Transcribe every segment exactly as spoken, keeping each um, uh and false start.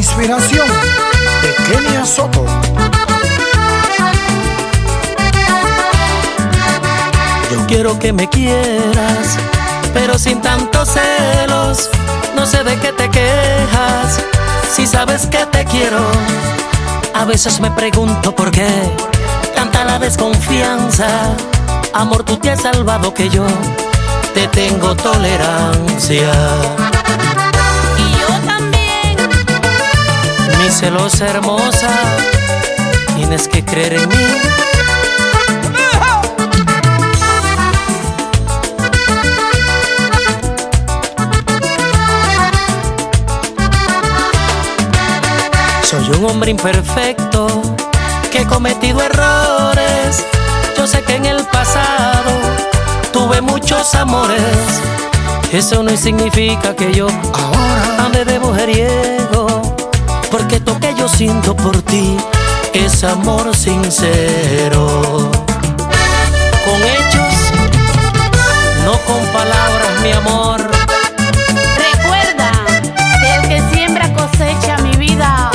inspiración de Kenia Soto. Yo quiero que me quieras, pero sin tantos celos. No sé de qué te quejas, si sabes que te quiero. A veces me pregunto por qué tanta la desconfianza. Amor, tú te has salvado que yo te tengo tolerancia. Y yo también. Mi celosa hermosa, tienes que creer en mí. Soy un hombre imperfecto que he cometido errores. Yo sé que en el pasado tuve muchos amores. Eso no significa que yo ahora ande de mujeriego, porque esto que yo siento por ti es amor sincero. Con hechos, no con palabras, mi amor. Recuerda que el que siembra cosecha, mi vida.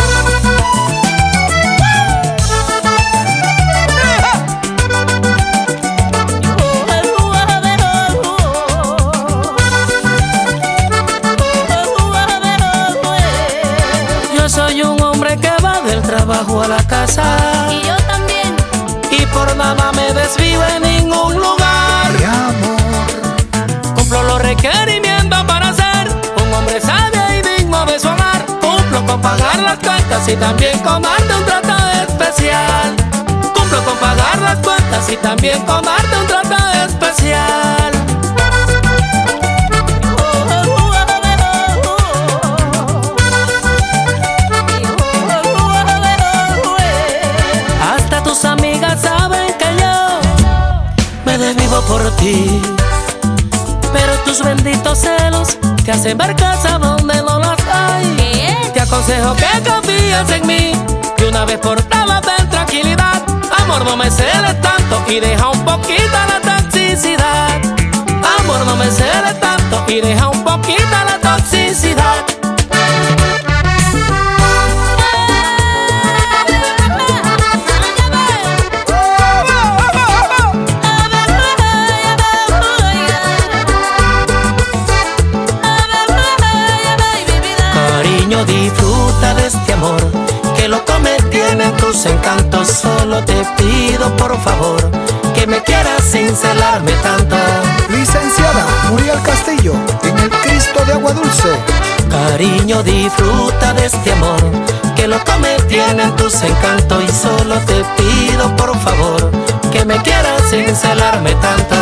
Yo soy un hombre que va del trabajo a la casa, Y yo también. y por nada me desvío en ningún lugar. Mi amor, Cumplo los requerimientos para ser un hombre sabio y digno de su hogar. Cumplo con pagar las cuentas y también con darte un trato especial. Cumplo con pagar las cuentas y también con darte un trato especial. Hasta tus amigas saben que yo me desvivo por ti, pero tus benditos celos te hacen ver cosas donde no las hay. ¿Qué? Te aconsejo que confíes en mí, que una vez por todas ten tranquilidad. Amor, no me celes tanto y deja un poquito la toxicidad. Amor, no me celes tanto y deja un poquito la toxicidad. Cariño, disfruta de este amor, que lo que me tienen tus encantos. Solo te pido por favor que me quieras sin celarme tanto. licenciada Muriel Castillo, en el Cristo de Agua Dulce. Cariño, disfruta de este amor, que lo que me tienen tus encantos. Y solo te pido por favor que me quieras sin celarme tanto.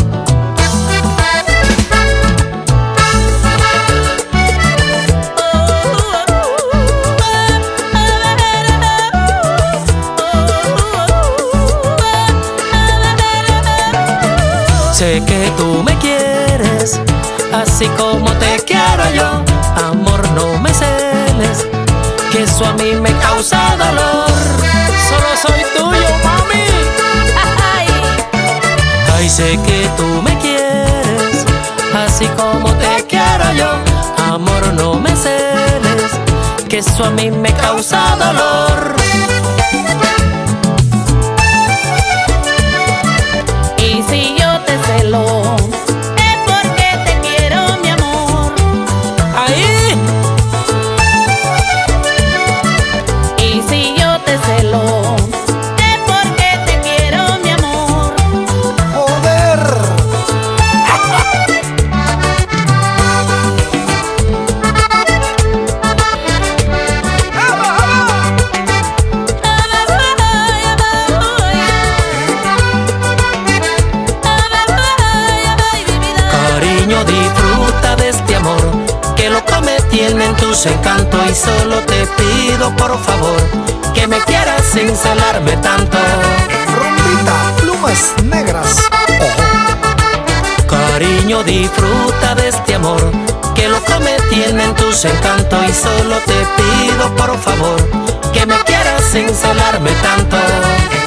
Sé que tú me quieres, así como te quiero yo. Amor, no me celes, que eso a mí me causa dolor. Solo soy tuyo, mami. Ay, Ay, sé que tú me quieres, así como te quiero yo. Amor, no me celes, que eso a mí me causa dolor. y si yo te celo, es porque te quiero, mi amor. Ahí, Y si yo te celo, es porque te quiero, mi amor. Poder. cariño, disfruta de este amor, que lo que me tienen tus encantos. Y solo te pido por favor que me quieras sin celarme tanto. Rumbita, plumas negras. Ojo. Cariño, disfruta de este amor, que lo que me tienen tus encantos. Y solo te pido por favor que me quieras sin celarme tanto.